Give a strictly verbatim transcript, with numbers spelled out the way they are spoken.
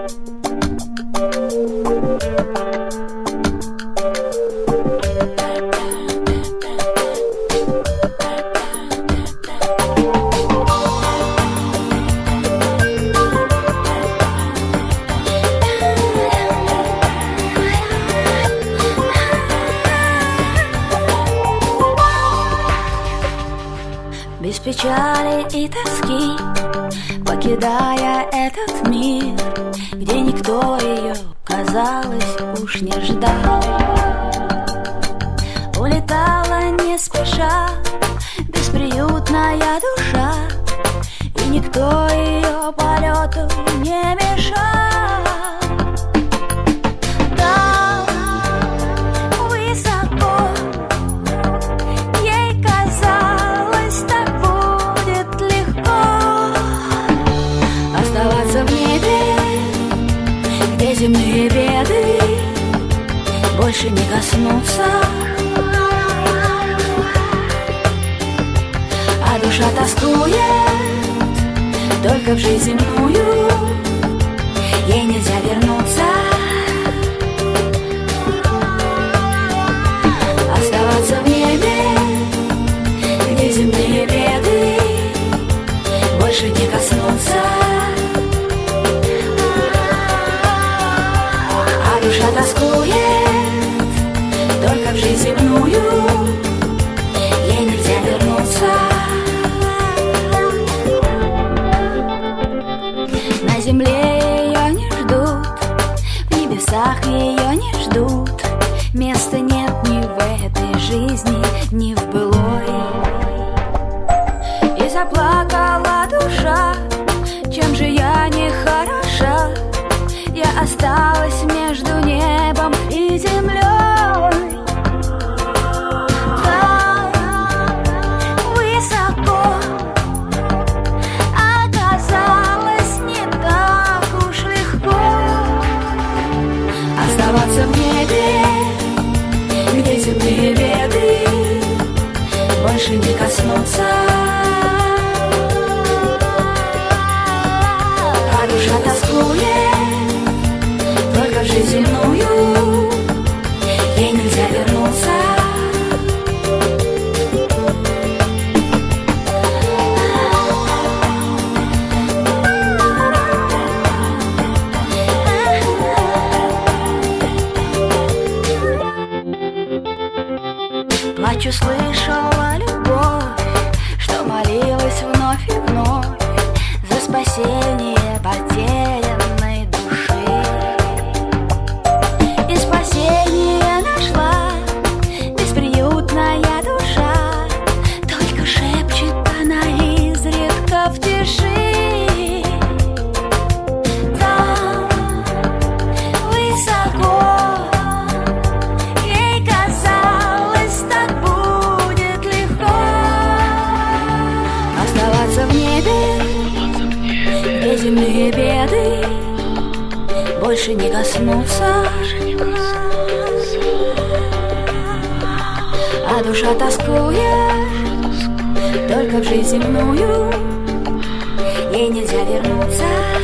Без печали и тоски, покидая этот мир, где никто ее, казалось, уж не ждал, улетала не спеша бесприютная душа, и никто ее полету не мешал. Земные беды больше не коснутся, а душа тоскует только в жизнь земную, ей нельзя вернуться. Оставаться в небе, где земные беды больше не коснутся. Душа тоскует только в жизнь земную, ей нельзя вернуться. На земле ее не ждут, в небесах ее не ждут, места нет ни в этой жизни, ни в былой. И заплакала душа, чем же я не хороша, я осталась между небом и землей. Там высоко оказалось не так уж легко оставаться в небе, где земные беды больше не коснутся, а душа тоскует только в жизнь земную, ей нельзя вернуться. Плачу, слышала любовь, что молилась вновь и вновь за спасение потерянной души. И спасение нашла бесприютная душа, только шепчет она изредка в тиши. Там высоко ей казалось, так будет легко оставаться в небе, где земные беды больше не коснутся, а душа тоскует только в жизнь земную, ей нельзя вернуться.